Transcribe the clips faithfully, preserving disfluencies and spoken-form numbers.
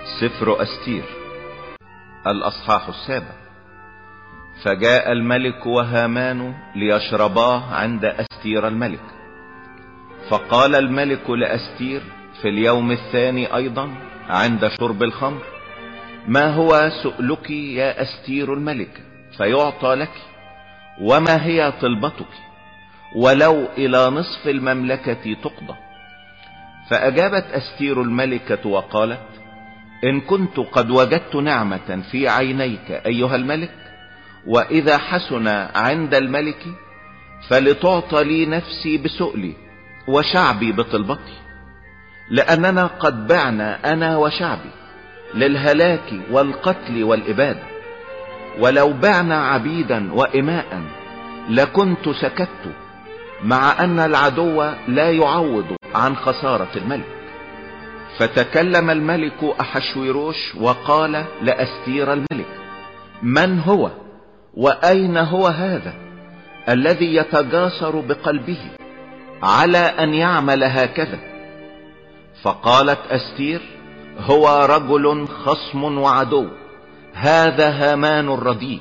سفر أستير الأصحاح السابع. فجاء الملك وهامان ليشرباه عند أستير الملك. فقال الملك لأستير في اليوم الثاني أيضا عند شرب الخمر: ما هو سؤلك يا أستير الملك فيعطى لك؟ وما هي طلبتك؟ ولو إلى نصف المملكة تقضى. فأجابت أستير الملكة وقالت: إن كنت قد وجدت نعمة في عينيك أيها الملك، وإذا حسن عند الملك، فلتعطى لي نفسي بسؤلي وشعبي بطلبتي، لأننا قد بعنا أنا وشعبي للهلاك والقتل والإبادة. ولو بعنا عبيدا وإماء لكنت سكت، مع أن العدو لا يعوض عن خسارة الملك. فتكلم الملك أحشويروش وقال لأستير الملك: من هو وأين هو هذا الذي يتجاسر بقلبه على أن يعمل هكذا؟ فقالت أستير: هو رجل خصم وعدو، هذا هامان الرديء.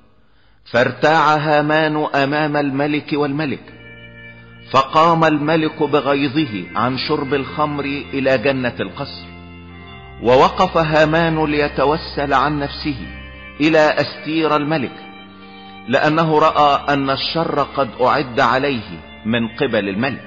فارتاع هامان أمام الملك والملك. فقام الملك بغيظه عن شرب الخمر إلى جنة القصر. ووقف هامان ليتوسل عن نفسه إلى أستير الملك، لأنه رأى أن الشر قد أعد عليه من قبل الملك.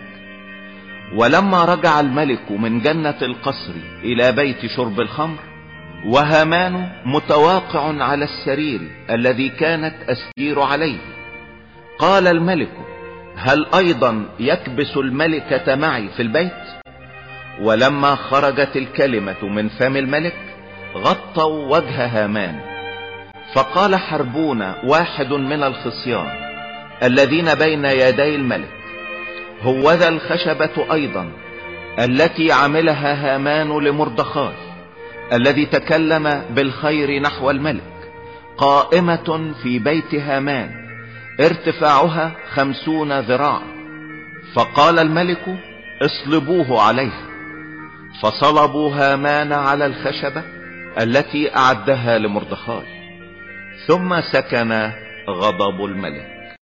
ولما رجع الملك من جنة القصر إلى بيت شرب الخمر، وهامان متواقع على السرير الذي كانت أستير عليه، قال الملك: هل أيضا يكبس الملكة معي في البيت؟ ولما خرجت الكلمة من فم الملك غطوا وجه هامان. فقال حربون واحد من الخصيان الذين بين يدي الملك: هوذا الخشبة أيضا التي عملها هامان لمردخاي الذي تكلم بالخير نحو الملك، قائمة في بيت هامان، ارتفاعها خمسون ذراعا. فقال الملك: اصلبوه عليها. فصلبوا هامان على الخشبة التي أعدها لمردخاي. ثم سكن غضب الملك.